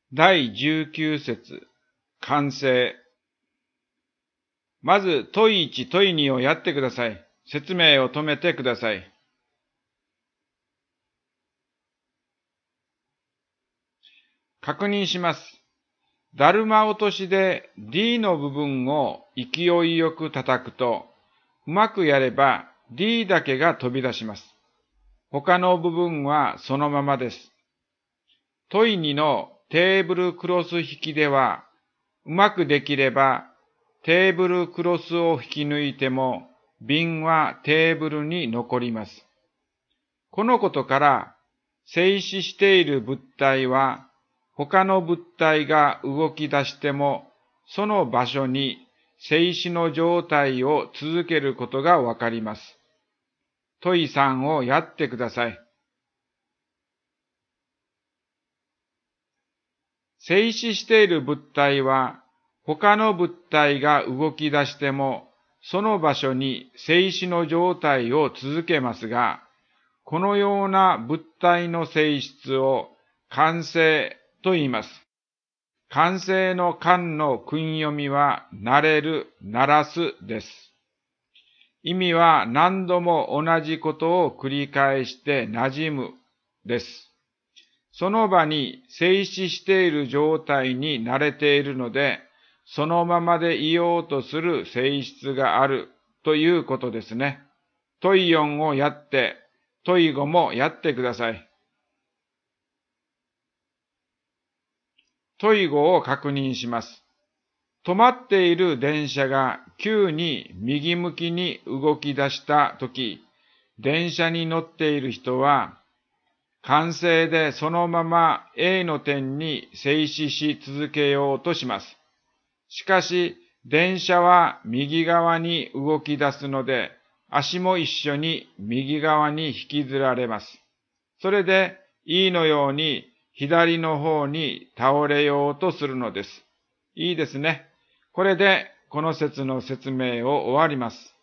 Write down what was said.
第19節、完成。まず、問1、問2をやってください。説明を止めてください。確認します。だるま落としで D の部分を勢いよく叩くと、うまくやれば D だけが飛び出します。他の部分はそのままです。問2のテーブルクロス引きでは、うまくできればテーブルクロスを引き抜いても、瓶はテーブルに残ります。このことから、静止している物体は、他の物体が動き出しても、その場所に静止の状態を続けることがわかります。問3をやってください。静止している物体は、他の物体が動き出しても、その場所に静止の状態を続けますが、このような物体の性質を慣性と言います。慣性の慣の訓読みは、慣れる、慣らすです。意味は何度も同じことを繰り返して馴染むです。その場に静止している状態に慣れているので、そのままでいようとする性質があるということですね。問4をやって、問5もやってください。問5を確認します。止まっている電車が急に右向きに動き出したとき、電車に乗っている人は、慣性でそのまま A の点に静止し続けようとします。しかし、電車は右側に動き出すので、足も一緒に右側に引きずられます。それで E のように左の方に倒れようとするのです。いいですね。これでこの説の説明を終わります。